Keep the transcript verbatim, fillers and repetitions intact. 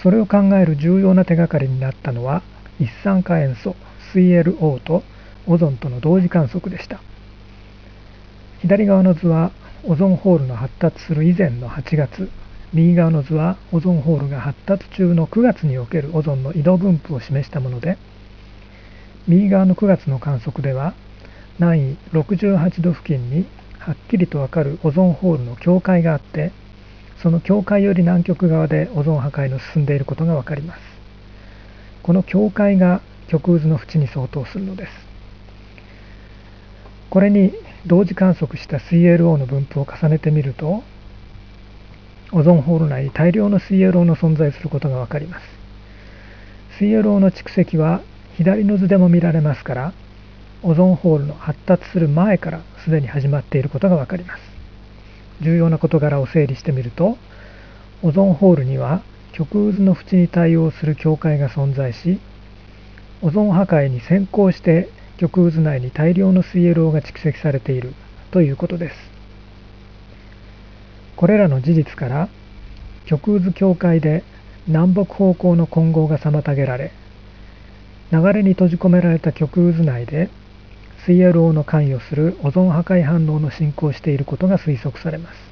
それを考える重要な手がかりになったのは一酸化塩素 シーエルオー とオゾンとの同時観測でした。左側の図はオゾンホールの発達する以前のはちがつ、右側の図はオゾンホールが発達中のくがつにおけるオゾンの移動分布を示したもので、右側のくがつの観測では南緯ろくじゅうはちど付近にはっきりとわかるオゾンホールの境界があって、その境界より南極側でオゾン破壊の進んでいることがわかります。この境界が極渦の縁に相当するのです。これに同時観測した シーエルオー の分布を重ねてみると、オゾンホール内に大量の シーエルオー の存在することがわかります。シーエルオー の蓄積は左の図でも見られますから、オゾンホールの発達する前からすでに始まっていることがわかります。重要な事柄を整理してみると、オゾンホールには極渦の縁に対応する境界が存在し、オゾン破壊に先行して極渦内に大量の シーエルオー が蓄積されているということです。これらの事実から極渦境界で南北方向の混合が妨げられ、流れに閉じ込められた極渦内で シーエルオー の関与するオゾン破壊反応の進行していることが推測されます。